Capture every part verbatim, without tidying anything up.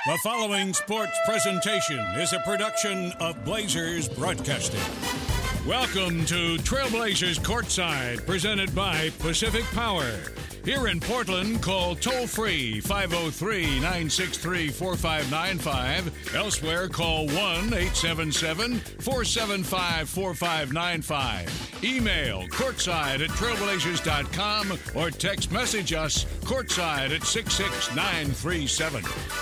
The following sports presentation is a production of Blazers Broadcasting. Welcome to Trailblazers Courtside, presented by Pacific Power. Here in Portland, call toll-free five oh three, nine six three, four five nine five. Elsewhere, call one eight seven seven, four seven five, four five nine five. Email courtside at trailblazers dot com or text message us courtside at six six nine three seven.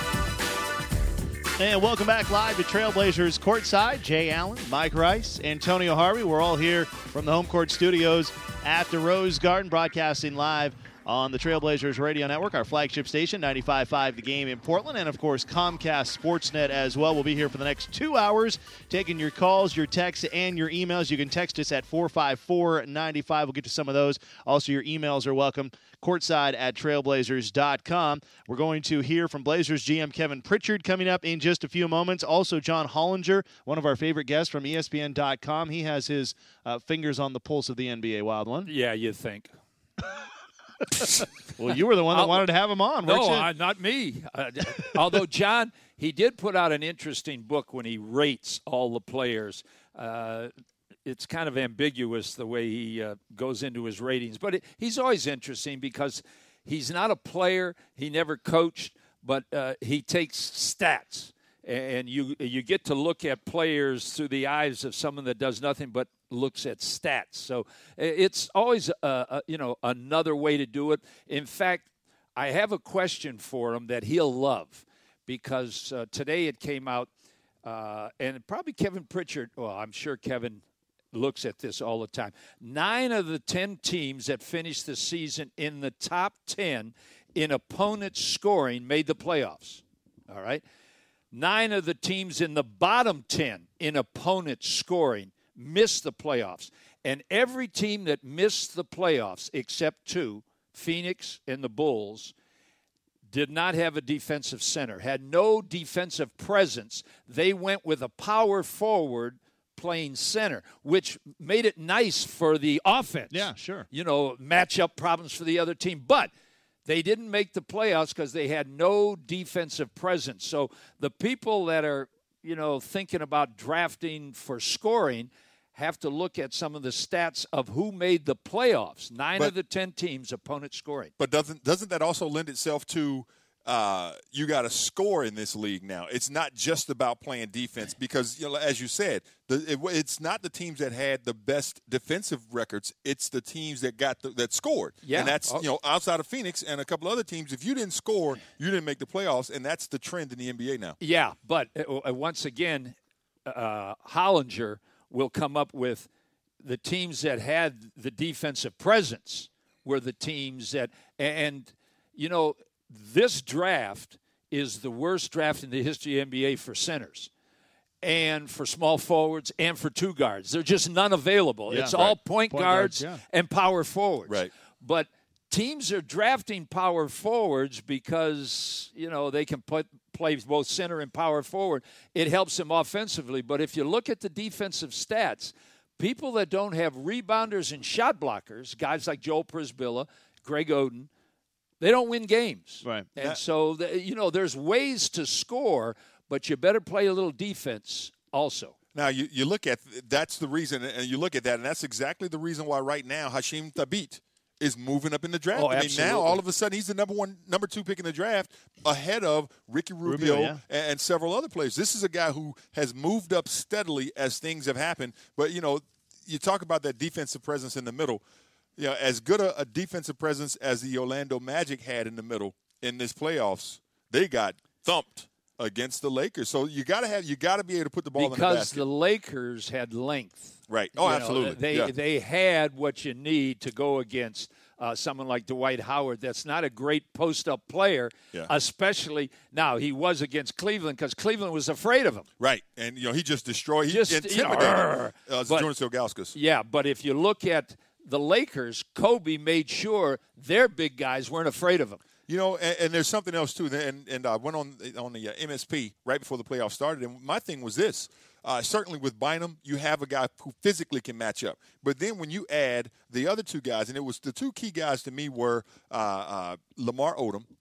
And welcome back live to Trailblazers Courtside. Jay Allen, Mike Rice, Antonio Harvey. We're all here from the home court studios at the Rose Garden, broadcasting live on the Trailblazers Radio Network, our flagship station, ninety-five point five The Game in Portland, and, of course, Comcast Sportsnet as well. We'll be here for the next two hours taking your calls, your texts, and your emails. You can text us at four five four, nine five. We'll get to some of those. Also, your emails are welcome. Courtside at trailblazers dot com. We're going to hear from Blazers G M Kevin Pritchard coming up in just a few moments. Also, John Hollinger, one of our favorite guests from E S P N dot com. He has his uh, fingers on the pulse of the N B A, Wild One. Yeah, you think. Well, you were the one that I'll, wanted to have him on, weren't no, you? No, not me. Uh, although, John, he did put out an interesting book when he rates all the players. Uh, it's kind of ambiguous the way he uh, goes into his ratings. But it, he's always interesting because he's not a player. He never coached, but uh, he takes stats. And you you get to look at players through the eyes of someone that does nothing but looks at stats. So it's always, a, a, you know, another way to do it. In fact, I have a question for him that he'll love because uh, today it came out, uh, and probably Kevin Pritchard, well, I'm sure Kevin looks at this all the time. Nine of the ten teams that finished the season in the top ten in opponent scoring made the playoffs. All right? Nine of the teams in the bottom ten in opponent scoring missed the playoffs. And every team that missed the playoffs, except two, Phoenix and the Bulls, did not have a defensive center, had no defensive presence. They went with a power forward playing center, which made it nice for the offense. Yeah, sure. You know, matchup problems for the other team. But they didn't make the playoffs because they had no defensive presence. So the people that are, you know, thinking about drafting for scoring have to look at some of the stats of who made the playoffs. Nine but, of the ten teams, opponent scoring. But doesn't doesn't that also lend itself to uh, you got to score in this league now? It's not just about playing defense because, you know, as you said, the, it, it's not the teams that had the best defensive records. It's the teams that got the, that scored. Yeah. And that's, you know, outside of Phoenix and a couple other teams, if you didn't score, you didn't make the playoffs, and that's the trend in the N B A now. Yeah, but uh, once again, uh, Hollinger will come up with the teams that had the defensive presence were the teams that – and, you know – this draft is the worst draft in the history of the N B A for centers and for small forwards and for two guards. There's just none available. Yeah, it's right. all point, point guards, guards yeah. and power forwards. Right. But teams are drafting power forwards because, you know, they can put, play both center and power forward. It helps them offensively. But if you look at the defensive stats, people that don't have rebounders and shot blockers, guys like Joel Prisbilla, Greg Oden, they don't win games. Right. And that, so, the, you know, there's ways to score, but you better play a little defense also. Now, you, you look at – that's the reason, and you look at that, and that's exactly the reason why right now Hasheem Thabeet is moving up in the draft. Oh, I mean, absolutely. now all of a sudden he's the number one, number two pick in the draft ahead of Ricky Rubio, Rubio yeah. and, and several other players. This is a guy who has moved up steadily as things have happened. But, you know, you talk about that defensive presence in the middle. You know, as good a, a defensive presence as the Orlando Magic had in the middle in this playoffs, they got thumped against the Lakers. So you got to have you got to be able to put the ball because in the basket. the Lakers had length. Right. Oh, You absolutely. Know, they yeah. they had what you need to go against uh, someone like Dwight Howard. That's not a great post-up player, Yeah. especially now. He was against Cleveland because Cleveland was afraid of him. Right. And, you know, he just destroyed. He Just, you know, intimidated arr. uh, But- Jonas Ilgauskas. Yeah, but if you look at the Lakers, Kobe made sure their big guys weren't afraid of him. You know, and, and there's something else too. And and I went on on the uh, M S P right before the playoffs started, and my thing was this: uh, certainly with Bynum, you have a guy who physically can match up. But then when you add the other two guys, and it was the two key guys to me were uh, uh, Lamar Odom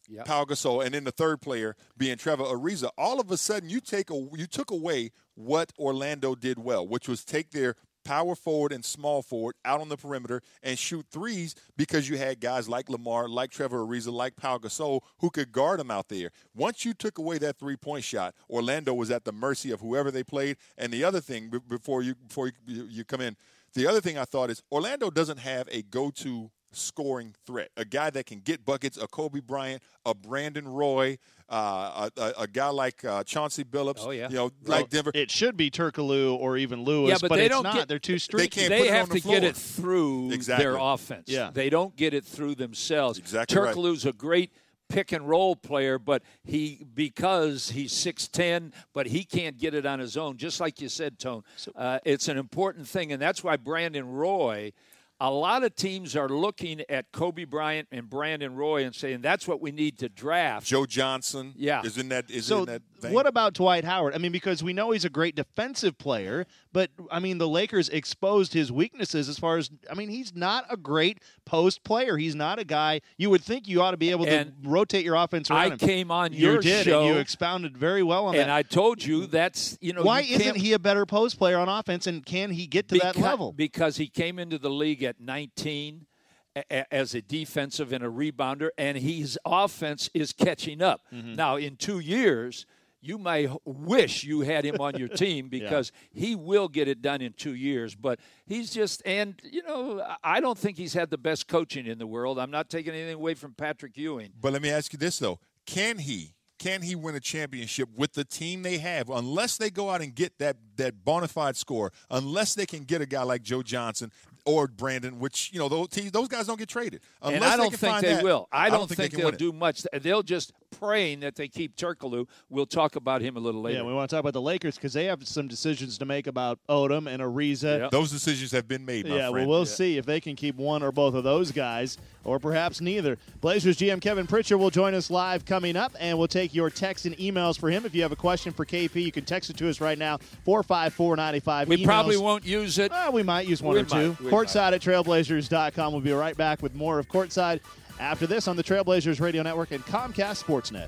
yep. Pau Gasol, and then the third player being Trevor Ariza. All of a sudden, you take a, you took away what Orlando did well, which was take their power forward and small forward out on the perimeter and shoot threes because you had guys like Lamar, like Trevor Ariza, like Pau Gasol who could guard them out there. Once you took away that three-point shot, Orlando was at the mercy of whoever they played. And the other thing, before you before you, you come in, the other thing I thought is Orlando doesn't have a go-to scoring threat, a guy that can get buckets, a Kobe Bryant, a Brandon Roy, uh, a, a, a guy like uh, Chauncey Billups. Oh, yeah. You know, Well, like Denver. It should be Turkoglu or even Lewis, Yeah, but but they it's don't not. get- They're too streaky. They can't They put it have on the to get floor. it through Exactly. their offense. Yeah. They don't get it through themselves. Exactly right. Turkoglu's a great pick and roll player, but he because he's six ten, but he can't get it on his own. Just like you said, Tone, uh, it's an important thing, and that's why Brandon Roy. A lot of teams are looking at Kobe Bryant and Brandon Roy and saying that's what we need to draft. Joe Johnson Yeah. is in that is So in that vein. what about Dwight Howard? I mean, because we know he's a great defensive player, but, I mean, the Lakers exposed his weaknesses as far as, I mean, he's not a great post player. He's not a guy you would think you ought to be able And to rotate your offense around I him. came on You your did, show, and you expounded very well on and that. I told you that's, you know, Why you isn't can't- he a better post player on offense, and can he get to that Beca- level? Because he came into the league at nineteen a- a- as a defensive and a rebounder, and his offense is catching up. Mm-hmm. Now, in two years, you may h- wish you had him on your team because he will get it done in two years. But he's just, and, you know, I- I don't think he's had the best coaching in the world. I'm not taking anything away from Patrick Ewing. But let me ask you this, though. Can he can he win a championship with the team they have unless they go out and get that, that bona fide scorer, unless they can get a guy like Joe Johnson or Brandon, which, you know, those teams, those guys don't get traded. Unless And I they can can think find they that, will. I don't, think, think, they can they'll win it. do much. They'll just praying that they keep Turkoglu. We'll talk about him a little later. Yeah, we want to talk about the Lakers because they have some decisions to make about Odom and Ariza. Yep. Those decisions have been made, my Yeah, friend. well, we'll see if they can keep one or both of those guys, or perhaps neither. Blazers G M Kevin Pritchard will join us live coming up, and we'll take your texts and emails for him. If you have a question for K P, you can text it to us right now, four five four nine five. we Emails, probably won't use it. Uh, we might use one We or two. might, we Courtside at trailblazers dot com. We'll be right back with more of Courtside after this on the Trailblazers Radio Network and Comcast Sportsnet.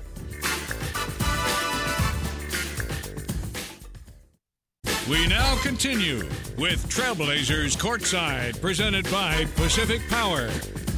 We now continue with Trailblazers Courtside, presented by Pacific Power.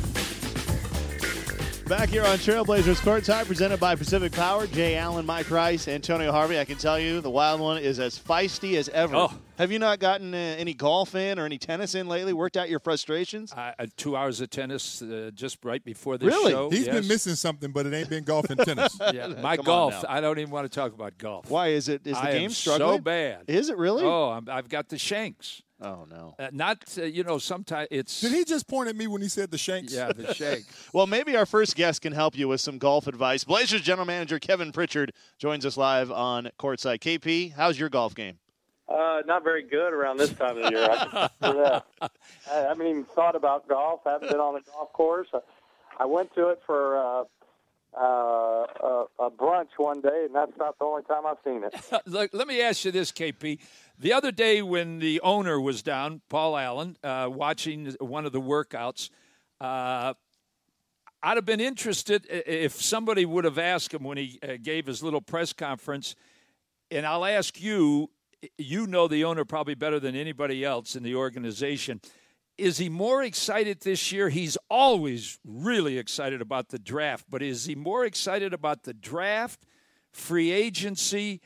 Back here on Trailblazers Courtside, presented by Pacific Power. Jay Allen, Mike Rice, Antonio Harvey. I can tell you the Wild One is as feisty as ever. Oh. Have you not gotten uh, any golf in or any tennis in lately? Worked out your frustrations? I, uh, two hours of tennis uh, just right before this Really? show. He's yes. been missing something, but it ain't been golf and tennis. Yeah, my Come on golf. now. I don't even want to talk about golf. Why is it? Is the I game am struggling? so bad. Is it really? Oh, I'm, I've got the shanks. Oh, no. Uh, not uh, you know. Sometimes it's Did he just point at me when he said the Shanks? yeah the shank. Well, maybe our first guest can help you with some golf advice. Blazers general manager Kevin Pritchard joins us live on Courtside. K P, how's your golf game? Uh, not very good around this time of the year. I can tell you that. I haven't even thought about golf. I haven't been on a golf course. I, I went to it for uh, uh, a, a brunch one day, and that's not the only time I've seen it. Look, let me ask you this, K P. The other day when the owner was down, Paul Allen, uh, watching one of the workouts, uh, I'd have been interested if somebody would have asked him when he uh, gave his little press conference, and I'll ask you, you know the owner probably better than anybody else in the organization. Is he more excited this year? He's always really excited about the draft, but is he more excited about the draft, free agency,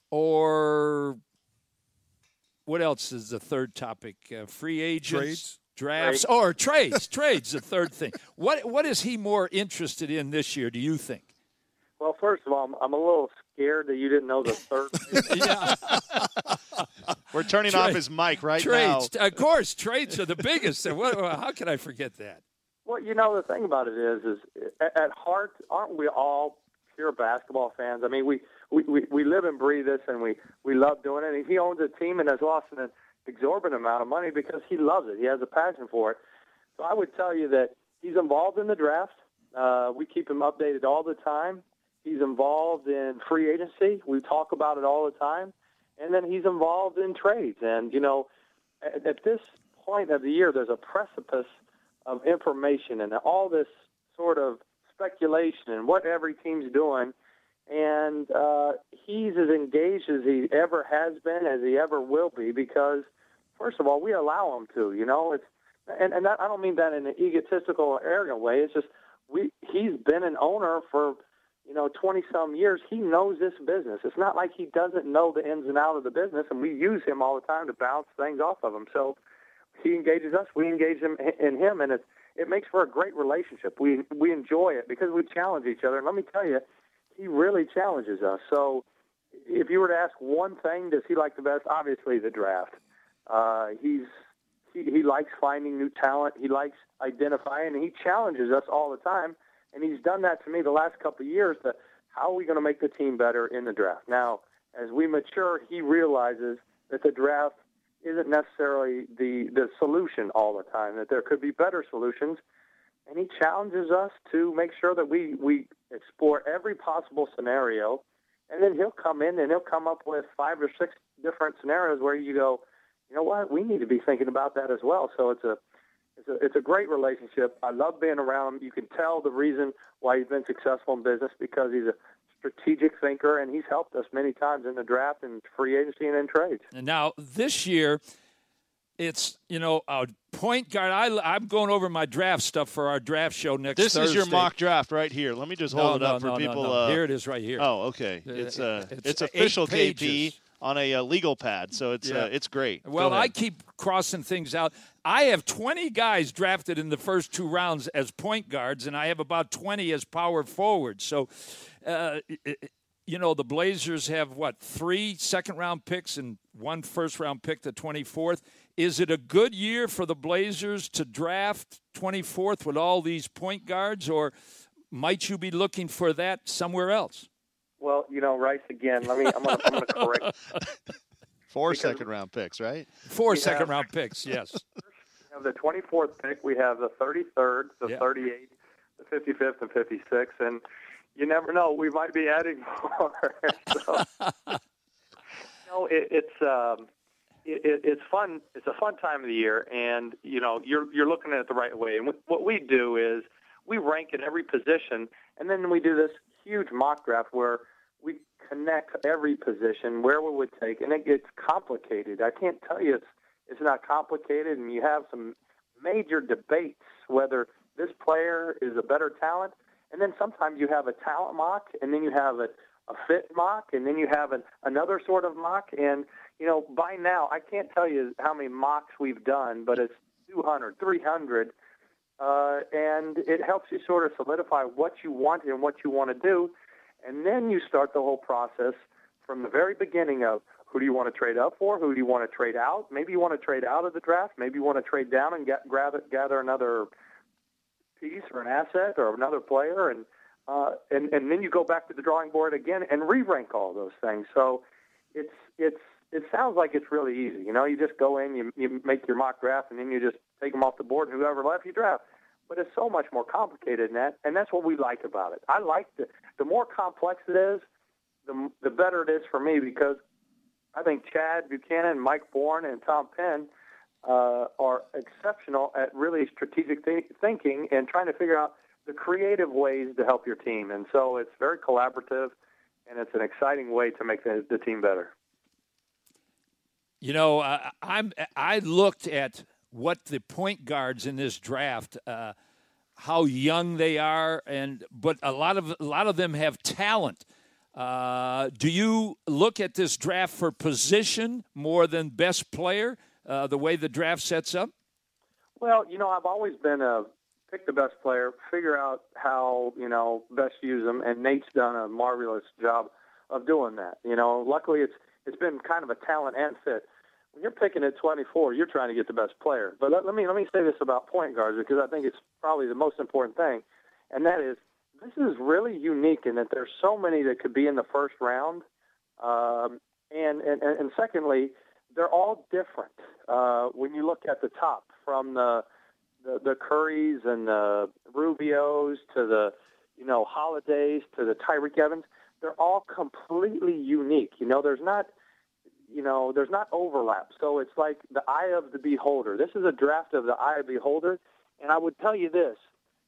or what else is the third topic? Uh, free agents, Trades? drafts, Trades. or trades. Trades, the third thing. What What is he more interested in this year, do you think? Well, first of all, I'm, I'm a little scared that you didn't know the third. Yeah, We're turning Trade- off his mic right trades. now. Of course, trades are the biggest. What, how can I forget that? Well, you know, the thing about it is, is at, at heart, aren't we all pure basketball fans? I mean, we, we, we, we live and breathe this, and we, we love doing it. And he owns a team and has lost an exorbitant amount of money because he loves it. He has a passion for it. So I would tell you that he's involved in the draft. Uh, we keep him updated all the time. He's involved in free agency. We talk about it all the time. And then he's involved in trades. And, you know, at, at this point of the year, there's a precipice of information and all this sort of speculation and what every team's doing. And uh, he's as engaged as he ever has been, as he ever will be, because, first of all, we allow him to. You know, it's and, and that, I don't mean that in an egotistical or arrogant way. It's just we he's been an owner for, you know, twenty-some years. He knows this business. It's not like he doesn't know the ins and outs of the business, and we use him all the time to bounce things off of him. So he engages us, we engage him in him, and it it makes for a great relationship. We we enjoy it because we challenge each other. And let me tell you, he really challenges us. So if you were to ask one thing, does he like the best? Obviously the draft. Uh, he's he, he likes finding new talent. He likes identifying, and he challenges us all the time. And he's done that to me the last couple of years. To how are we going to make the team better in the draft? Now, as we mature, he realizes that the draft isn't necessarily the, the solution all the time, that there could be better solutions. And he challenges us to make sure that we, we explore every possible scenario. And then he'll come in and he'll come up with five or six different scenarios where you go, you know what, we need to be thinking about that as well. So it's a It's a, it's a great relationship. I love being around him. You can tell the reason why he's been successful in business, because he's a strategic thinker, and he's helped us many times in the draft and free agency and in trades. And now this year, it's, you know, a point guard. I, I'm going over my draft stuff for our draft show next this Thursday. This is your mock draft right here. Let me just hold no, it up no, for no, people. No, no. Uh, here it is right here. Oh, okay. It's uh, it's, it's official K P pages. On a uh, legal pad, so it's yeah. uh, it's great. Well, I keep crossing things out. I have twenty guys drafted in the first two rounds as point guards, and I have about twenty as power forwards. So, uh, you know, the Blazers have, what, three second-round picks and one first-round pick, the twenty-fourth. Is it a good year for the Blazers to draft twenty-fourth with all these point guards, or might you be looking for that somewhere else? Well, you know, Rice, again, let me, I'm going I'm to correct. Four second-round picks, right? Four second-round picks, yes. We have the twenty-fourth pick. We have the thirty-third, the yeah. thirty-eighth, the fifty-fifth, and fifty-sixth. And you never know. We might be adding more. so, you know, it, it's um, it, it, it's fun. It's a fun time of the year, and, you know, you're you're looking at it the right way. And what we do is we rank at every position, and then we do this huge mock draft where we connect every position, where we would take, and it gets complicated. I can't tell you it's it's not complicated, and you have some major debates whether this player is a better talent, and then sometimes you have a talent mock, and then you have a, a fit mock, and then you have an, another sort of mock, and, you know, by now, I can't tell you how many mocks we've done, but it's two hundred, three hundred, Uh, and it helps you sort of solidify what you want and what you want to do. And then you start the whole process from the very beginning of who do you want to trade up for, who do you want to trade out. Maybe you want to trade out of the draft. Maybe you want to trade down and get, gather, gather another piece or an asset or another player. And, uh, and, and then you go back to the drawing board again and re-rank all those things. So it's it's it sounds like it's really easy. You know, you just go in, you, you make your mock draft, and then you just take them off the board, and whoever left you draft. But it's so much more complicated than that, and that's what we like about it. I like the the more complex it is, the the better it is for me, because I think Chad Buchanan, Mike Bourne, and Tom Penn uh, are exceptional at really strategic th- thinking and trying to figure out the creative ways to help your team. And so it's very collaborative, and it's an exciting way to make the, the team better. You know, uh, I'm I looked at what the point guards in this draft, uh, how young they are, and but a lot of a lot of them have talent. Uh, do you look at this draft for position more than best player? Uh, the way the draft sets up. Well, you know, I've always been a pick the best player, figure out how you know best use them, and Nate's done a marvelous job of doing that. You know, luckily it's it's been kind of a talent and fit. When you're picking at twenty-four, you're trying to get the best player. But let, let me let me say this about point guards, because I think it's probably the most important thing, and that is this is really unique in that there's so many that could be in the first round, um, and, and and secondly, they're all different. Uh, when you look at the top, from the the, the Currys and the Rubios to the you know Holidays to the Tyreke Evans, they're all completely unique. You know, there's not. You know, there's not overlap. So it's like the eye of the beholder. This is a draft of the eye of the beholder. And I would tell you this,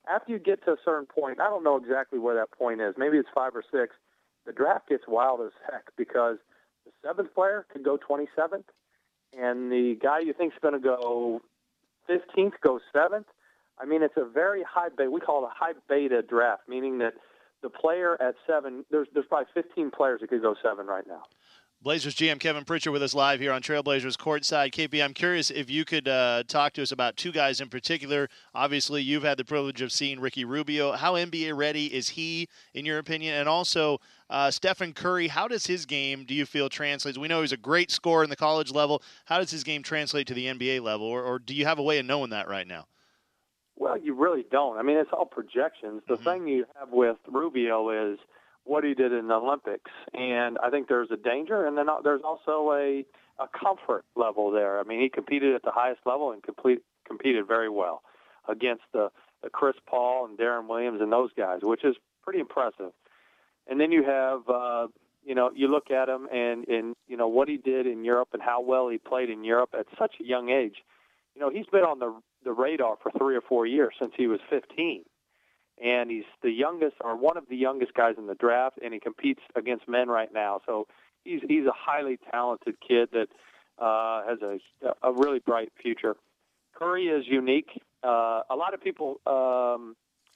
after you get to a certain point, I don't know exactly where that point is. Maybe it's five or six. The draft gets wild as heck because the seventh player could go twenty-seventh, and the guy you think is going to go fifteenth goes seventh. I mean, it's a very high beta. We call it a high beta draft, meaning that the player at seven, there's there's probably fifteen players that could go seven right now. Blazers G M Kevin Pritchard with us live here on Trailblazers Courtside. K P, I'm curious if you could uh, talk to us about two guys in particular. Obviously, you've had the privilege of seeing Ricky Rubio. How N B A ready is he, in your opinion? And also, uh, Stephen Curry, how does his game, do you feel, translates? We know he's a great scorer in the college level. How does his game translate to the N B A level? Or, or do you have a way of knowing that right now? Well, you really don't. I mean, it's all projections. The mm-hmm. thing you have with Rubio is what he did in the Olympics. And I think there's a danger, and then there's also a, a comfort level there. I mean, he competed at the highest level and complete, competed very well against the, the Chris Paul and Darren Williams and those guys, which is pretty impressive. And then you have, uh, you know, you look at him and, and, you know, what he did in Europe and how well he played in Europe at such a young age. You know, he's been on the, the radar for three or four years since he was fifteen. And he's the youngest, or one of the youngest guys in the draft, and he competes against men right now. So he's he's a highly talented kid that uh, has a a really bright future. Curry is unique. Uh, a lot of people um,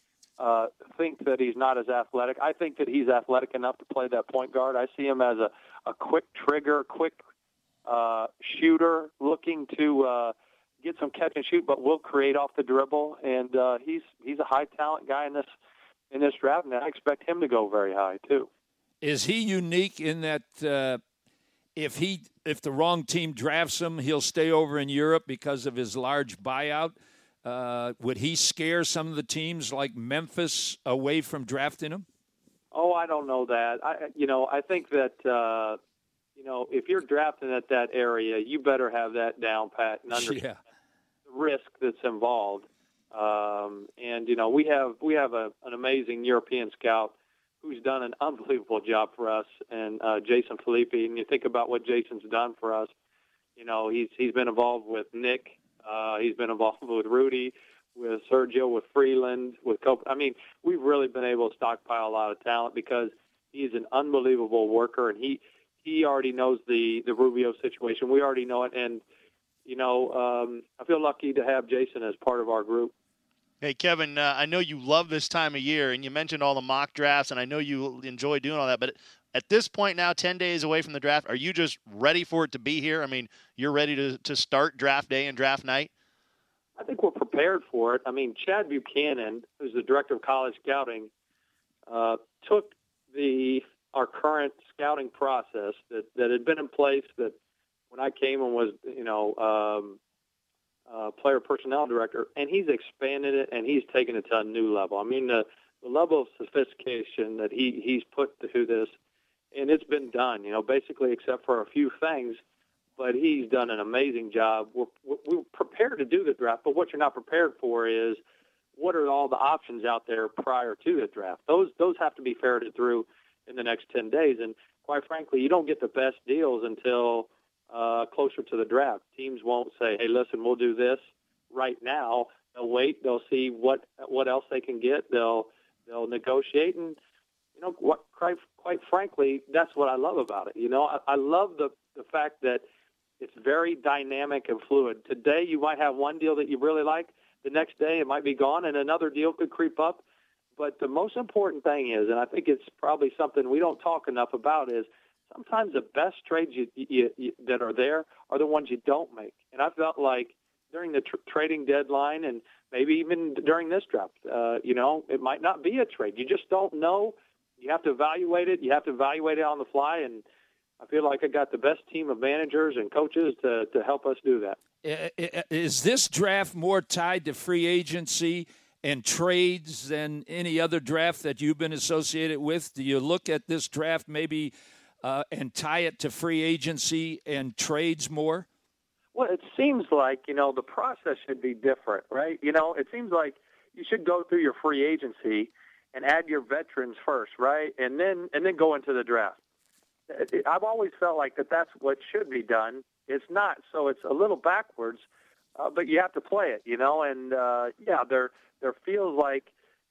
uh, think that he's not as athletic. I think that he's athletic enough to play that point guard. I see him as a, a quick trigger, quick uh, shooter, looking to uh, get some catch and shoot, but will create off the dribble. And uh, he's he's a high talent guy in this in this draft, and I expect him to go very high too. Is he unique in that uh, if he if the wrong team drafts him, he'll stay over in Europe because of his large buyout? Uh, would he scare some of the teams like Memphis away from drafting him? Oh, I don't know that. I you know I think that. Uh, You know, if you're drafting at that area, you better have that down pat and understand yeah. the risk that's involved. Um, and you know, we have we have a, an amazing European scout who's done an unbelievable job for us, and uh, Jason Filippi. And you think about what Jason's done for us. You know, he's he's been involved with Nick. Uh, he's been involved with Rudy, with Sergio, with Freeland, with Cope. I mean, we've really been able to stockpile a lot of talent because he's an unbelievable worker, and he. He already knows the, the Rubio situation. We already know it. And, you know, um, I feel lucky to have Jason as part of our group. Hey, Kevin, uh, I know you love this time of year, and you mentioned all the mock drafts, and I know you enjoy doing all that. But at this point now, ten days away from the draft, are you just ready for it to be here? I mean, you're ready to, to start draft day and draft night? I think we're prepared for it. I mean, Chad Buchanan, who's the director of college scouting, uh, took the – our current scouting process that, that had been in place that when I came and was, you know, um, uh, player personnel director, and he's expanded it and he's taken it to a new level. I mean, the, the level of sophistication that he, he's put to this, and it's been done, you know, basically except for a few things, but he's done an amazing job. We're, we're prepared to do the draft, but what you're not prepared for is what are all the options out there prior to the draft. Those, those have to be ferreted through in the next ten days. And quite frankly, you don't get the best deals until uh, closer to the draft. Teams won't say, hey, listen, we'll do this right now. They'll wait. They'll see what what else they can get. They'll they'll negotiate. And, you know, what, quite, quite frankly, that's what I love about it. You know, I, I love the, the fact that it's very dynamic and fluid. Today you might have one deal that you really like. The next day it might be gone, and another deal could creep up. But the most important thing is, and I think it's probably something we don't talk enough about, is sometimes the best trades you, you, you, that are there are the ones you don't make. And I felt like during the tr- trading deadline and maybe even during this draft, uh, you know, it might not be a trade. You just don't know. You have to evaluate it. You have to evaluate it on the fly. And I feel like I got the best team of managers and coaches to, to help us do that. Is this draft more tied to free agency and trades than any other draft that you've been associated with? Do you look at this draft maybe uh, and tie it to free agency and trades more? Well, it seems like, you know, the process should be different, right? You know, it seems like you should go through your free agency and add your veterans first, right? And then and then go into the draft. I've always felt like that that's what should be done. It's not, so it's a little backwards, uh, but you have to play it, you know, and, uh, yeah, there there feels like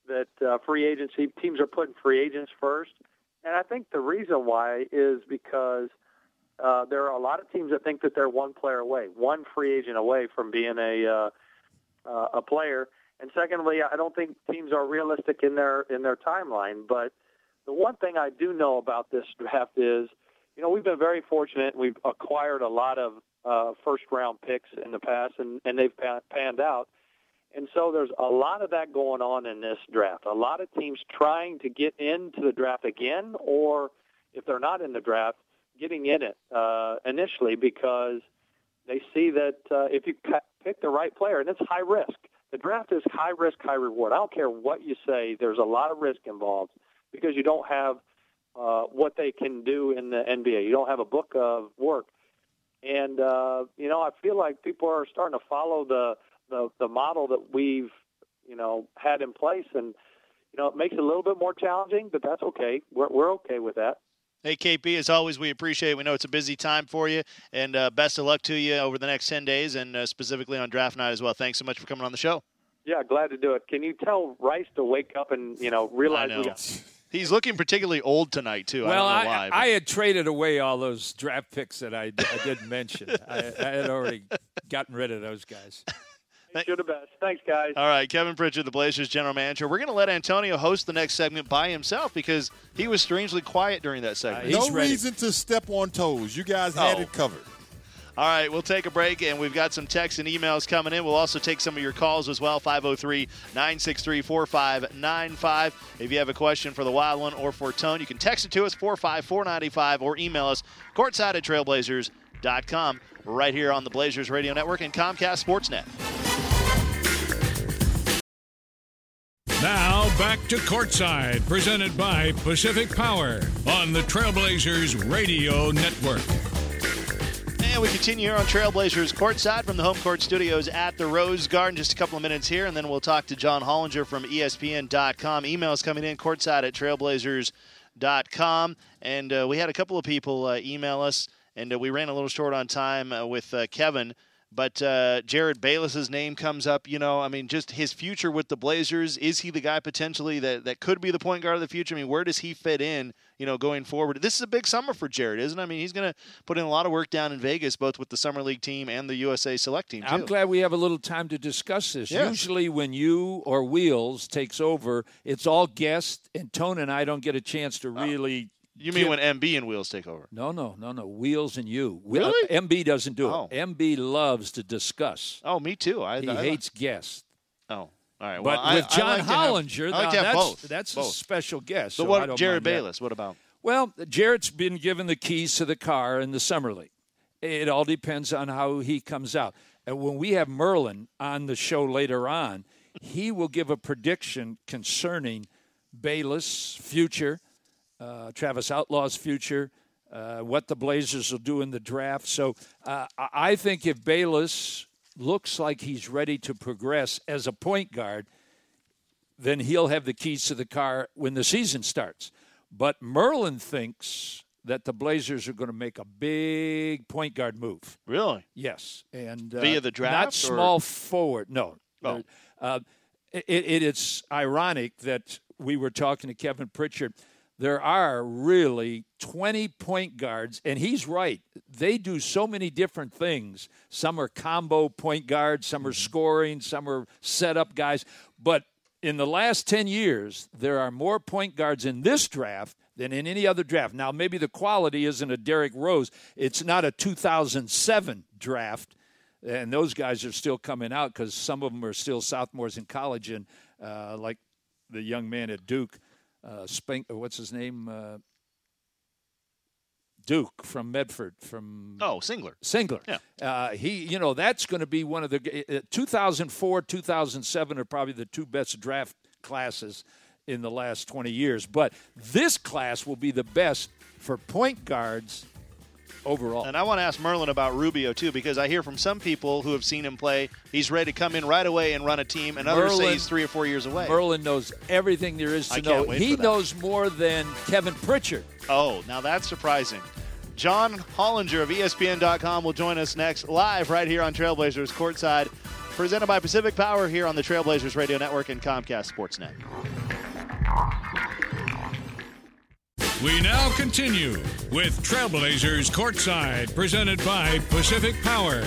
that uh, free agency teams are putting free agents first. And I think the reason why is because uh, there are a lot of teams that think that they're one player away, one free agent away from being a uh, uh, a player. And secondly, I don't think teams are realistic in their in their timeline. But the one thing I do know about this draft is, you know, we've been very fortunate. We've acquired a lot of uh, first-round picks in the past, and, and they've panned out. And so there's a lot of that going on in this draft. A lot of teams trying to get into the draft again, or if they're not in the draft, getting in it uh, initially because they see that uh, if you pick the right player, and it's high risk. The draft is high risk, high reward. I don't care what you say. There's a lot of risk involved because you don't have uh, what they can do in the N B A. You don't have a book of work. And, uh, you know, I feel like people are starting to follow the The, the model that we've, you know, had in place. And, you know, it makes it a little bit more challenging, but that's okay. We're, we're okay with that. Hey, K P, as always, we appreciate it. We know it's a busy time for you, and uh, best of luck to you over the next ten days and uh, specifically on draft night as well. Thanks so much for coming on the show. Yeah, glad to do it. Can you tell Rice to wake up and, you know, realize I know. we got – He's looking particularly old tonight, too. Well, I don't know I, why. I had traded away all those draft picks that I, I didn't mention. I, I had already gotten rid of those guys. You're the best. Thanks, guys. All right, Kevin Pritchard, the Blazers general manager. We're going to let Antonio host the next segment by himself because he was strangely quiet during that segment. Uh, no ready. reason to step on toes. You guys had Oh. it covered. All right, we'll take a break, and we've got some texts and emails coming in. We'll also take some of your calls as well, five oh three, nine six three, four five nine five. If you have a question for the Wild One or for Tone, you can text it to us, four five four nine five, or email us, courtside at trailblazers dot com, right here on the Blazers Radio Network and Comcast Sportsnet. Now back to Courtside, presented by Pacific Power on the Trailblazers Radio Network. And we continue here on Trailblazers Courtside from the home court studios at the Rose Garden. Just a couple of minutes here, and then we'll talk to John Hollinger from E S P N dot com. Emails coming in, courtside at trailblazers dot com. And uh, we had a couple of people uh, email us, and uh, we ran a little short on time uh, with uh, Kevin. But uh, Jared Bayless's name comes up. You know, I mean, just his future with the Blazers. Is he the guy potentially that, that could be the point guard of the future? I mean, where does he fit in, you know, going forward? This is a big summer for Jared, isn't it? I mean, he's going to put in a lot of work down in Vegas, both with the Summer League team and the U S A Select team, too. I'm glad we have a little time to discuss this. Yes. Usually when you or Wheels takes over, it's all guests, and Tone and I don't get a chance to really You mean give- when M B and Wheels take over? No, no, no, no. Wheels and you. Really? Uh, M B doesn't do Oh. it. M B loves to discuss. Oh, me too. I, He I, hates guests. Oh, all right. But well, I- with I John like to have- Hollinger, I like now to have that's, both. that's a Both. special guest. But so I what don't Jared mind that. Bayless? What about? Well, Jarrett's been given the keys to the car in the Summer League. It all depends on how he comes out. And when we have Merlin on the show later on, he will give a prediction concerning Bayless' future, uh, Travis Outlaw's future, uh, what the Blazers will do in the draft. So uh, I think if Bayless looks like he's ready to progress as a point guard, then he'll have the keys to the car when the season starts. But Merlin thinks that the Blazers are going to make a big point guard move. Really? Yes. And uh, Via the draft, Not or- small forward. No. Oh. Uh, it, it, it's ironic that we were talking to Kevin Pritchard. There are really twenty point guards, and he's right. They do so many different things. Some are combo point guards, some are scoring, some are setup guys. But in the last ten years, there are more point guards in this draft than in any other draft. Now, maybe the quality isn't a Derrick Rose. It's not a two thousand seven draft, and those guys are still coming out because some of them are still sophomores in college, and uh, like the young man at Duke, uh, Spank, what's his name? Uh, Duke from Medford, from Oh, Singler. Singler. Yeah. Uh, he, you know, that's going to be one of the uh, two thousand four, two thousand seven are probably the two best draft classes in the last twenty years. But this class will be the best for point guards overall. And I want to ask Merlin about Rubio, too, because I hear from some people who have seen him play, he's ready to come in right away and run a team, and others say Merlin- he's three or four years away. Merlin knows everything there is to I know. can't wait He for that. knows more than Kevin Pritchard. Oh, now that's surprising. John Hollinger of E S P N dot com will join us next live right here on Trailblazers Courtside, presented by Pacific Power here on the Trailblazers Radio Network and Comcast Sportsnet. We now continue with Trailblazers Courtside, presented by Pacific Power.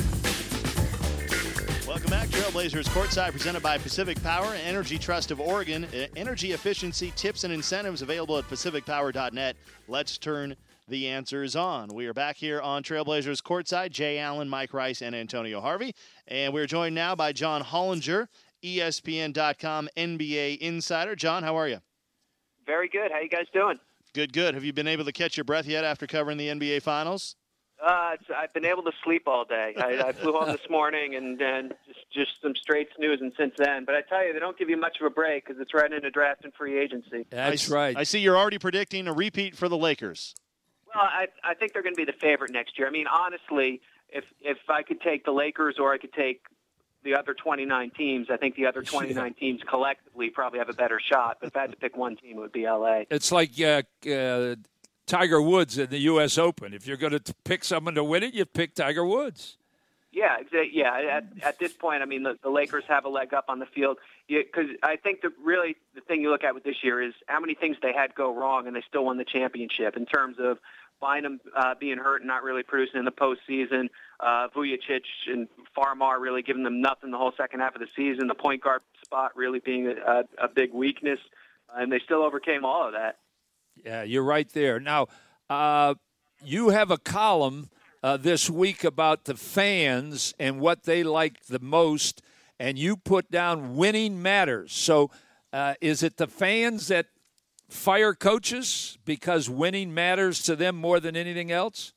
Welcome back. Trailblazers Courtside, presented by Pacific Power, Energy Trust of Oregon. Energy efficiency tips and incentives available at pacific power dot net. Let's turn the answers on. We are back here on Trailblazers Courtside. Jay Allen, Mike Rice, and Antonio Harvey. And we're joined now by John Hollinger, E S P N dot com N B A insider. John, how are you? Very good. How you guys doing? Good, good. Have you been able to catch your breath yet after covering the N B A Finals? Uh, it's, I've been able to sleep all day. I, I flew home this morning and then just, just some straight snoozing since then. But I tell you, they don't give you much of a break because it's right into draft and free agency. That's I, right. I see you're already predicting a repeat for the Lakers. Well, I, I think they're going to be the favorite next year. I mean, honestly, if if I could take the Lakers or I could take the other twenty-nine teams, I think the other twenty-nine teams collectively probably have a better shot. But if I had to pick one team, it would be L A. It's like uh, uh, Tiger Woods in the U S Open. If you're going to pick someone to win it, you pick Tiger Woods. Yeah, exa- yeah. At, at this point, I mean, the, the Lakers have a leg up on the field because I think that really the thing you look at with this year is how many things they had go wrong and they still won the championship in terms of Bynum uh, being hurt and not really producing in the postseason, uh, Vujacic and Farmar really giving them nothing the whole second half of the season, the point guard spot really being a, a big weakness, and they still overcame all of that. Yeah, you're right there. Now, uh, you have a column uh, this week about the fans and what they like the most, and you put down winning matters. So uh, is it the fans that fire coaches because winning matters to them more than anything else?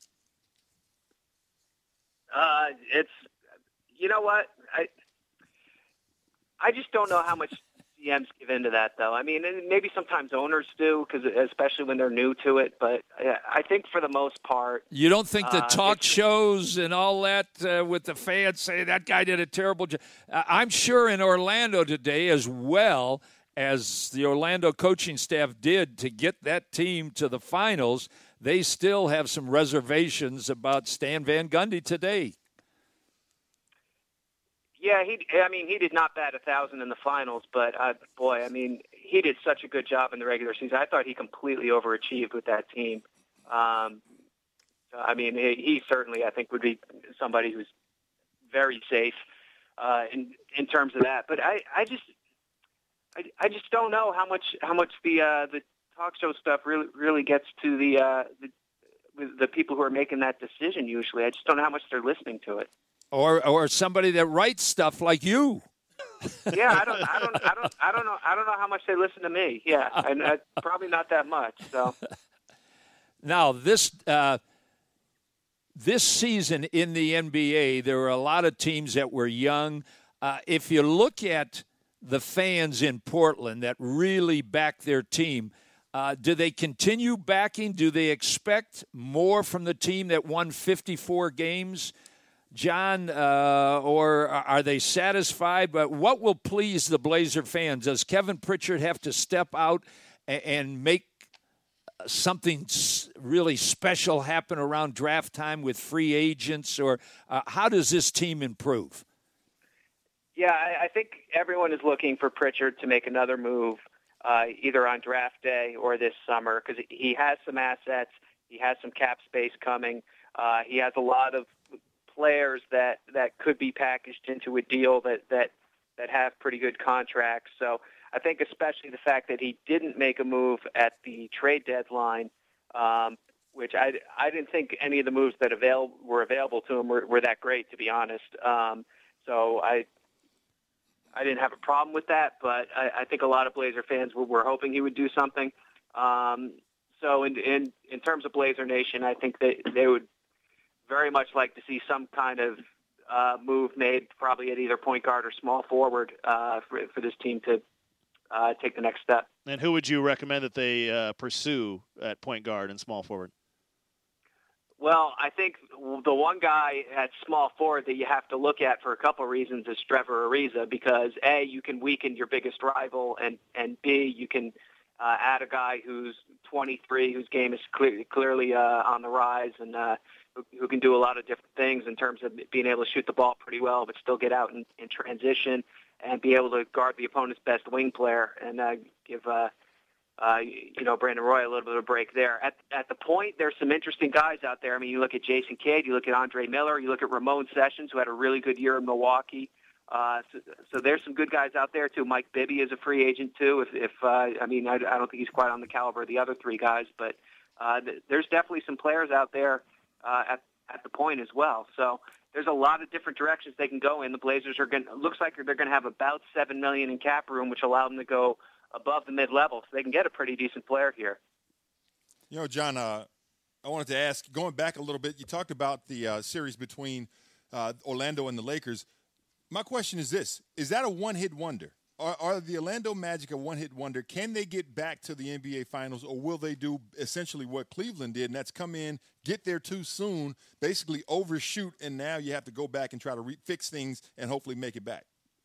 Uh, it's, you know what, I I just don't know how much G Ms give into that, though. I mean, and maybe sometimes owners do, because especially when they're new to it. But I think for the most part, you don't think the uh, talk shows and all that uh, with the fans say that guy did a terrible job. I'm sure in Orlando today, as well as the Orlando coaching staff did to get that team to the finals, they still have some reservations about Stan Van Gundy today. Yeah, he. I mean, he did not bat a thousand in the finals, but uh, boy, I mean, he did such a good job in the regular season. I thought he completely overachieved with that team. Um, I mean, he, he certainly, I think, would be somebody who's very safe uh, in in terms of that. But I, I just, I, I just don't know how much how much the uh, the talk show stuff really really gets to the uh, the the people who are making that decision. Usually, I just don't know how much they're listening to it. Or or somebody that writes stuff like you. Yeah, I don't, I don't, I don't, I don't know, I don't know how much they listen to me. Yeah, and uh, probably not that much. So now this uh, this season in the N B A, there were a lot of teams that were young. Uh, if you look at the fans in Portland that really back their team, uh, do they continue backing? Do they expect more from the team that won fifty-four games? John, uh, or are they satisfied? But what will please the Blazer fans? Does Kevin Pritchard have to step out and make something really special happen around draft time with free agents? Or uh, how does this team improve? Yeah, I, I think everyone is looking for Pritchard to make another move uh, either on draft day or this summer because he has some assets. He has some cap space coming. Uh, he has a lot of players that, that could be packaged into a deal that, that, that have pretty good contracts. So I think especially the fact that he didn't make a move at the trade deadline, um, which I, I didn't think any of the moves that avail, were available to him were, were that great, to be honest. Um, so I I didn't have a problem with that, but I, I think a lot of Blazer fans were, were hoping he would do something. Um, so in, in in terms of Blazer Nation, I think they, they would very much like to see some kind of uh, move made, probably at either point guard or small forward, uh, for, for this team to uh, take the next step. And who would you recommend that they uh, pursue at point guard and small forward? Well, I think the one guy at small forward that you have to look at for a couple of reasons is Trevor Ariza, because A, you can weaken your biggest rival, and, and B, you can uh, add a guy who's twenty-three, whose game is clear, clearly uh, on the rise, and uh, who, who can do a lot of different things in terms of being able to shoot the ball pretty well, but still get out in, in transition and be able to guard the opponent's best wing player and uh, give uh, uh, you know Brandon Roy a little bit of a break there. At at the point, there's some interesting guys out there. I mean, you look at Jason Kidd, you look at Andre Miller, you look at Ramon Sessions, who had a really good year in Milwaukee. Uh, so, so there's some good guys out there too. Mike Bibby is a free agent too. If, if uh, I mean, I, I don't think he's quite on the caliber of the other three guys, but uh, th- there's definitely some players out there uh, at at the point as well. So there's a lot of different directions they can go in. The Blazers are going. Looks like they're going to have about seven million in cap room, which allow them to go above the mid level, so they can get a pretty decent player here. You know, John, uh, I wanted to ask, going back a little bit, you talked about the uh, series between uh, Orlando and the Lakers. My question is this: is that a one-hit wonder? Are, are the Orlando Magic a one-hit wonder? Can they get back to the N B A Finals, or will they do essentially what Cleveland did, and that's come in, get there too soon, basically overshoot, and now you have to go back and try to re- fix things and hopefully make it back?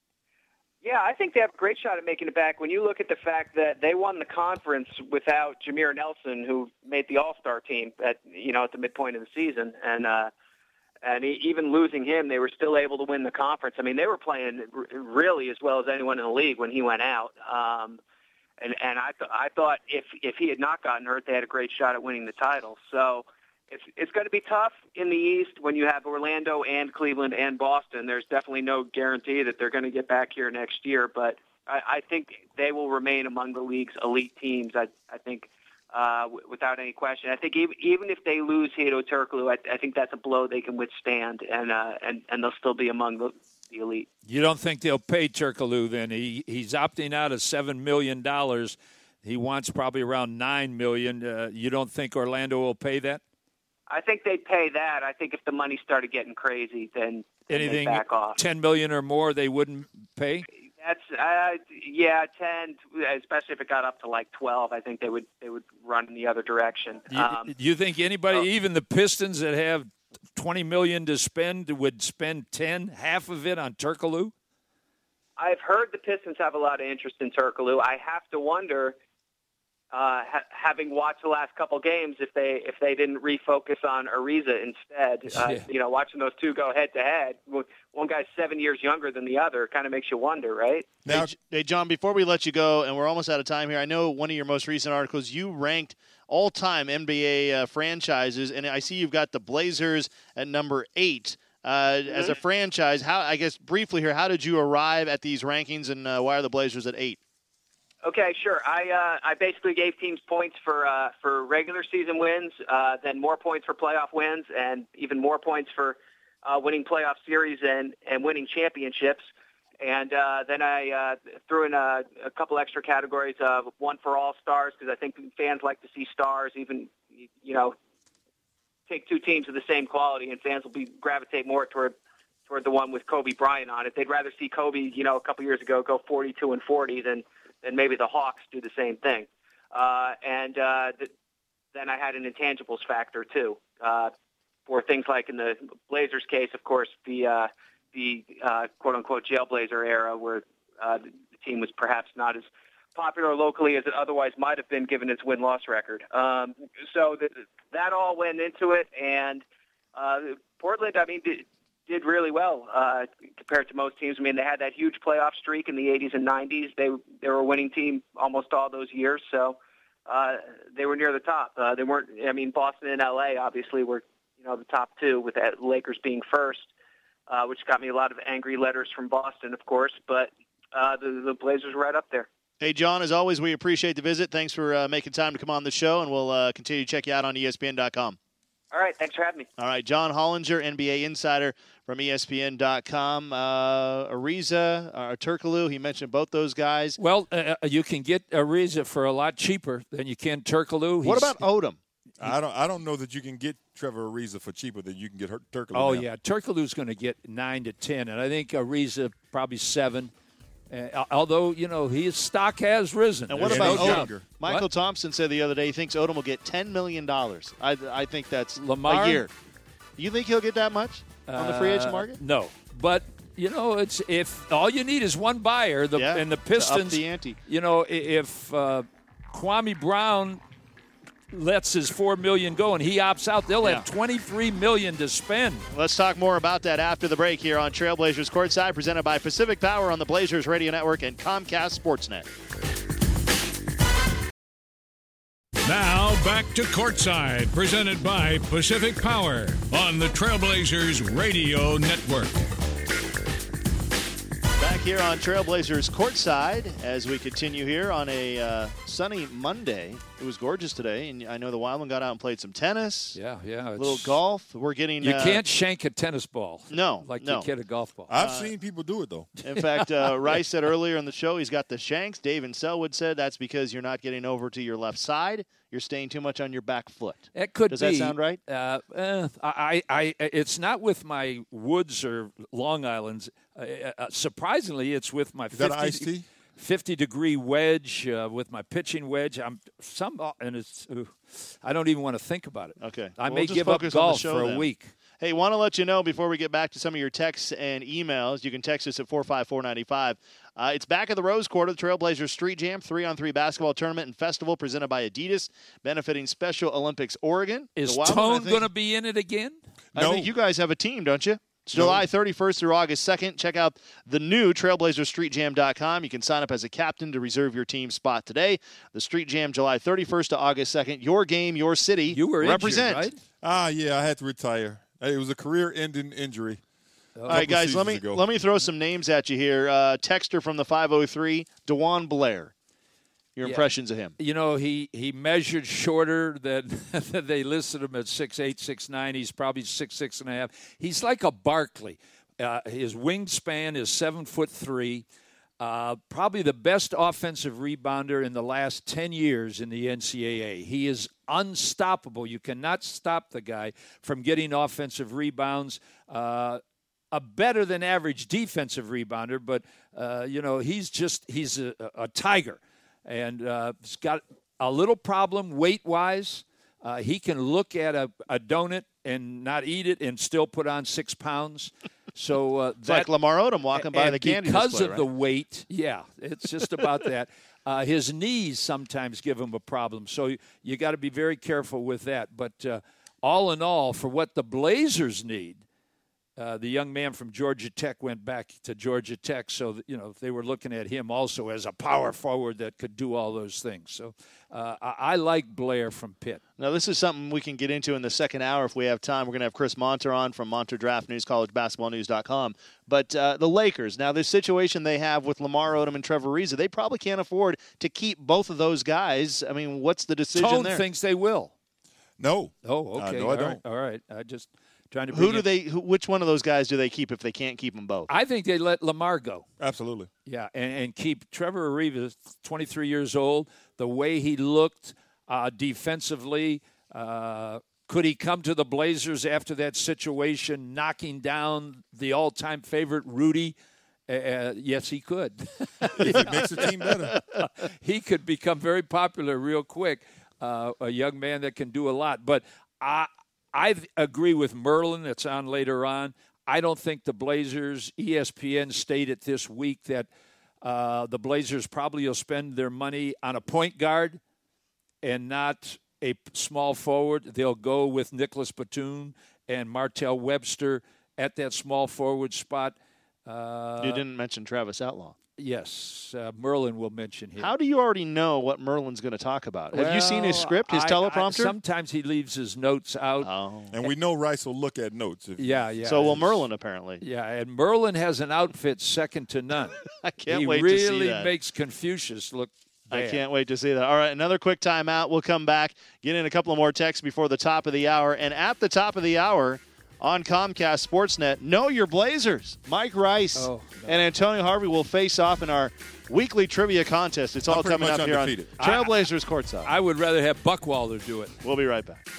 Yeah, I think they have a great shot at making it back. When you look at the fact that they won the conference without Jameer Nelson, who made the All-Star team at you know at the midpoint of the season, and uh, and even losing him, they were still able to win the conference. I mean, they were playing r- really as well as anyone in the league when he went out. Um, and and I th- I thought if if he had not gotten hurt, they had a great shot at winning the title. So it's it's going to be tough in the East when you have Orlando and Cleveland and Boston. There's definitely no guarantee that they're going to get back here next year, but I, I think they will remain among the league's elite teams. I I think. Uh, w- without any question. I think even, even if they lose Hedo Turkoglu, I, I think that's a blow they can withstand, and uh, and, and they'll still be among the, the elite. You don't think they'll pay Turkoglu then? He he's opting out of seven million dollars. He wants probably around nine million dollars. Uh, you don't think Orlando will pay that? I think they'd pay that. I think if the money started getting crazy, then, then anything they'd back off. ten million dollars or more, they wouldn't pay. That's uh, yeah, ten. Especially if it got up to like twelve, I think they would they would run in the other direction. You, um, you think anybody, oh. even the Pistons that have twenty million dollars to spend, would spend ten, half of it on Turkoglu? I've heard the Pistons have a lot of interest in Turkoglu. I have to wonder, uh, ha- having watched the last couple games, if they if they didn't refocus on Ariza instead. Uh, Yeah. You know, watching those two go head to head. One guy's seven years younger than the other. Kind of makes you wonder, right? Now, hey, hey, John, before we let you go, and we're almost out of time here, I know one of your most recent articles, you ranked all-time N B A uh, franchises, and I see you've got the Blazers at number eight. Uh, mm-hmm. As a franchise, how I guess briefly here, how did you arrive at these rankings, and uh, why are the Blazers at eight? Okay, sure. I uh, I basically gave teams points for uh, for regular season wins, uh, then more points for playoff wins, and even more points for uh, winning playoff series and, and winning championships. And uh, then I uh, threw in a, a couple extra categories of one for all stars, because I think fans like to see stars. Even you know, take two teams of the same quality, and fans will be gravitate more toward toward the one with Kobe Bryant on it. They'd rather see Kobe, you know, a couple years ago go forty-two and forty than and maybe the Hawks do the same thing. Uh, and uh, th- then I had an intangibles factor, too, uh, for things like in the Blazers case, of course, the, uh, the uh, quote-unquote jailblazer era where uh, the team was perhaps not as popular locally as it otherwise might have been given its win-loss record. Um, so th- that all went into it, and uh, Portland, I mean, did, did really well uh, compared to most teams. I mean, they had that huge playoff streak in the eighties and nineties. They they were a winning team almost all those years, so uh, they were near the top. Uh, they weren't. I mean, Boston and L A obviously were, you know, the top two, with the Lakers being first, uh, which got me a lot of angry letters from Boston, of course. But uh, the, the Blazers were right up there. Hey, John, as always, we appreciate the visit. Thanks for uh, making time to come on the show, and we'll uh, continue to check you out on E S P N dot com. All right, thanks for having me. All right, John Hollinger, N B A insider from E S P N dot com. Uh, Ariza, uh, Turkoglu, he mentioned both those guys. Well, uh, you can get Ariza for a lot cheaper than you can Turkoglu. What about Odom? I don't. I don't know that you can get Trevor Ariza for cheaper than you can get Turkoglu. Oh now. yeah, Turkoglu's going to get nine to ten, and I think Ariza probably seven. Uh, although, you know, his stock has risen. And what There's about no Odom? doubt. Michael What? Thompson said the other day he thinks Odom will get ten million dollars. I, I think that's Lamar? a year. You think he'll get that much on the free agent Uh, market? No. But, you know, it's if all you need is one buyer, the, Yeah, and the to up Pistons, the ante. you know, i- if uh, Kwame Brown lets his four million dollars go and he opts out, they'll Yeah. have twenty-three million dollars to spend. Let's talk more about that after the break here on Trailblazers Courtside, presented by Pacific Power on the Blazers Radio Network and Comcast Sportsnet. Now back to Courtside, presented by Pacific Power on the Trailblazers Radio Network. Back here on Trailblazers Courtside as we continue here on a uh, sunny Monday. It was gorgeous today, and I know the Wildman got out and played some tennis. Yeah, yeah. A little golf. We're getting. You uh, can't shank a tennis ball. No, like no. you can a golf ball. I've seen people do it, though. In fact, uh, Rice said earlier in the show he's got the shanks. Dave and Selwood said that's because you're not getting over to your left side. You're staying too much on your back foot. It could Does be. that sound right? Uh, eh, I, I, it's not with my Woods or Long Islands. Uh, uh, surprisingly, it's with my Is that an fifty, iced tea? fifty degree wedge, uh, with my pitching wedge. I'm some, and it's. Uh, I don't even want to think about it. Okay. I We'll may just give up focus on the golf show for then. a week. Hey, want to let you know before we get back to some of your texts and emails, you can text us at four five four nine five. Uh, it's back at the Rose Quarter, the Trailblazers Street Jam three-on-three basketball tournament and festival presented by Adidas, benefiting Special Olympics Oregon. Is The Wild- I Tone think- going to be in it again? I No. think you guys have a team, don't you? It's No. July thirty-first through August second. Check out the new trailblazer street jam dot com. You can sign up as a captain to reserve your team spot today. The Street Jam, July thirty-first to August second. Your game, your city. You were represent. injured, right? Ah, yeah, I had to retire. It was a career-ending injury. All right, guys, let me ago. let me throw some names at you here. Uh, texter from the five oh three, DeJuan Blair. Your Yeah. impressions of him? You know, he, he measured shorter than they listed him at six eight, six nine. He's probably six six and a half. He's like a Barkley. Uh, his wingspan is seven foot three. Uh, probably the best offensive rebounder in the last ten years in the N C double A. He is unstoppable. You cannot stop the guy from getting offensive rebounds. Uh, a better than average defensive rebounder, but uh, you know he's just he's a, a tiger, and uh, he's got a little problem weight wise. Uh, he can look at a, a donut and not eat it and still put on six pounds. So uh, It's that, like Lamar Odom walking by and the candy because display, of right? the weight, yeah, it's just about that. Uh, his knees sometimes give him a problem, so you, you got to be very careful with that. But uh, all in all, for what the Blazers need, uh, the young man from Georgia Tech went back to Georgia Tech, so that, you know they were looking at him also as a power forward that could do all those things. So uh, I, I like Blair from Pitt. Now, this is something we can get into in the second hour if we have time. We're going to have Chris Monter on from Monter Draft News, college basketball news dot com. But uh, the Lakers, now this situation they have with Lamar Odom and Trevor Ariza, they probably can't afford to keep both of those guys. I mean, what's the decision Tone there? thinks they will. No. Oh, Uh, okay. no, I all don't. right. All right. I just trying to. Who bring do in- they? Who, which one of those guys do they keep if they can't keep them both? I think they let Lamar go. Absolutely. Yeah, and, and keep Trevor Ariza, twenty-three years old, the way he looked uh, defensively. Uh, could he come to the Blazers after that situation, knocking down the all-time favorite Rudy? Uh, yes, he could. If it makes the team better. He could become very popular real quick, uh, a young man that can do a lot. But I, I agree with Merlin that's on later on. I don't think the Blazers, E S P N stated this week that uh, the Blazers probably will spend their money on a point guard and not a small forward. They'll go with Nicholas Batum and Martell Webster at that small forward spot. Uh, you didn't mention Travis Outlaw. Yes, uh, Merlin will mention him. How do you already know what Merlin's going to talk about? Have you seen his Well, script, his I- I- teleprompter? sometimes he leaves his notes out. oh. And we know Rice will look at notes. If, Yeah, yeah. So will Merlin, apparently. Yeah, and Merlin has an outfit second to none. I can't he wait really to see that. makes Confucius look bad. I can't wait to see that. All right, another quick timeout. We'll come back, get in a couple of more texts before the top of the hour. And at the top of the hour on Comcast Sportsnet, Know Your Blazers. Mike Rice Oh, no. and Antonio Harvey will face off in our weekly trivia contest. It's all I'm pretty coming much up here on undefeated. Trailblazers Courtside. I would rather have Buckwalter do it. We'll be right back.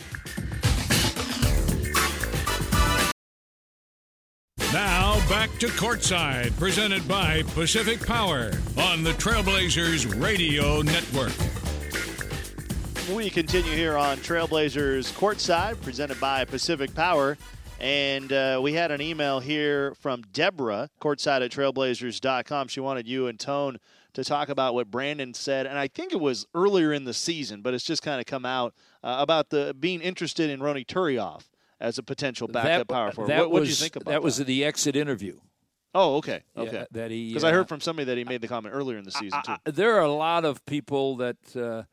Now back to Courtside, presented by Pacific Power on the Trailblazers Radio Network. We continue here on Trailblazers Courtside, presented by Pacific Power. And uh, we had an email here from Deborah, courtside at trailblazers dot com. She wanted you and Tone to talk about what Brandon said, and I think it was earlier in the season, but it's just kind of come out uh, about the being interested in Ronny Turiaf as a potential backup that, power forward. That what was, did you think about that? That was the exit interview. Oh, okay, okay. Yeah, that he because uh, I heard from somebody that he made the comment earlier in the season I, too. I, there are a lot of people that, uh,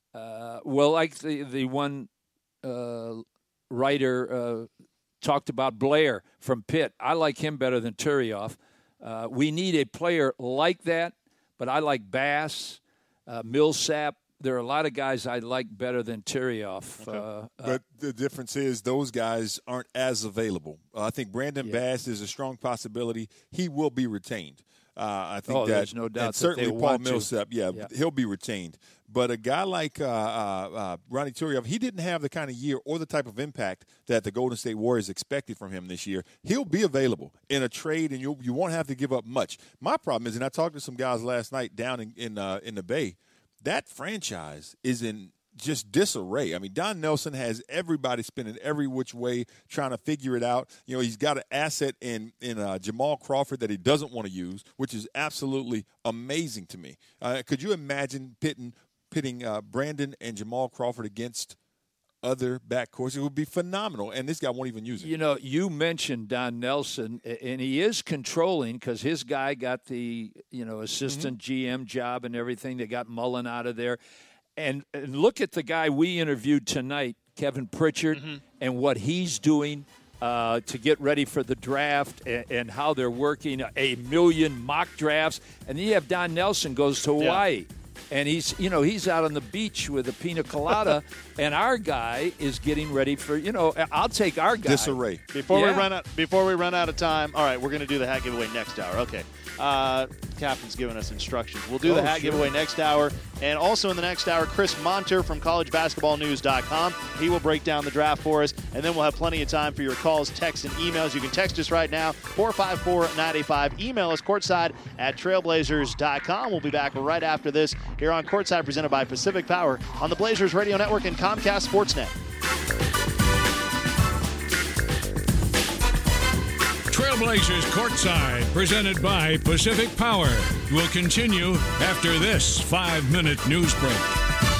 uh, well, like the the one uh, writer uh, talked about Blair from Pitt. I like him better than Turiaf. Uh, we need a player like that, but I like Bass, uh, Millsap. There are a lot of guys I like better than Turiaf. Okay. Uh, but the difference is those guys aren't as available. Uh, I think Brandon Yeah. Bass is a strong possibility. He will be retained. Uh, I think Oh, that, there's no doubt and that certainly they Paul want to. Millsap, yeah, Yeah. he'll be retained. But a guy like uh, uh, uh, Ronny Turiaf, he didn't have the kind of year or the type of impact that the Golden State Warriors expected from him this year. He'll be available in a trade, and you you won't have to give up much. My problem is, and I talked to some guys last night down in in, uh, in the Bay, that franchise is in just disarray. I mean, Don Nelson has everybody spinning every which way, trying to figure it out. You know, he's got an asset in in uh, Jamal Crawford that he doesn't want to use, which is absolutely amazing to me. Uh, could you imagine pitting pitting uh, Brandon and Jamal Crawford against other backcourts? It would be phenomenal, and this guy won't even use it. You know, you mentioned Don Nelson, and he is controlling because his guy got the, you know, assistant mm-hmm. G M job and everything. They got Mullen out of there. And, and look at the guy we interviewed tonight, Kevin Pritchard, mm-hmm. and what he's doing uh, to get ready for the draft and, and how they're working a million mock drafts. And then you have Don Nelson goes to Hawaii. Yeah. And he's, you know, he's out on the beach with a pina colada, and our guy is getting ready for, you know, I'll take our guy. Disarray. Before yeah. we run out, before we run out of time, all right, we're going to do the hat giveaway next hour. Okay. Uh, Captain's giving us instructions. We'll do oh, the hat sure. giveaway next hour. And also in the next hour, Chris Monter from college basketball news dot com. He will break down the draft for us. And then we'll have plenty of time for your calls, texts, and emails. You can text us right now, four five four, nine eight five. Email us courtside at trailblazers dot com. We'll be back right after this here on Courtside, presented by Pacific Power on the Blazers Radio Network and Comcast Sportsnet. Trailblazers Courtside, presented by Pacific Power, will continue after this five-minute news break.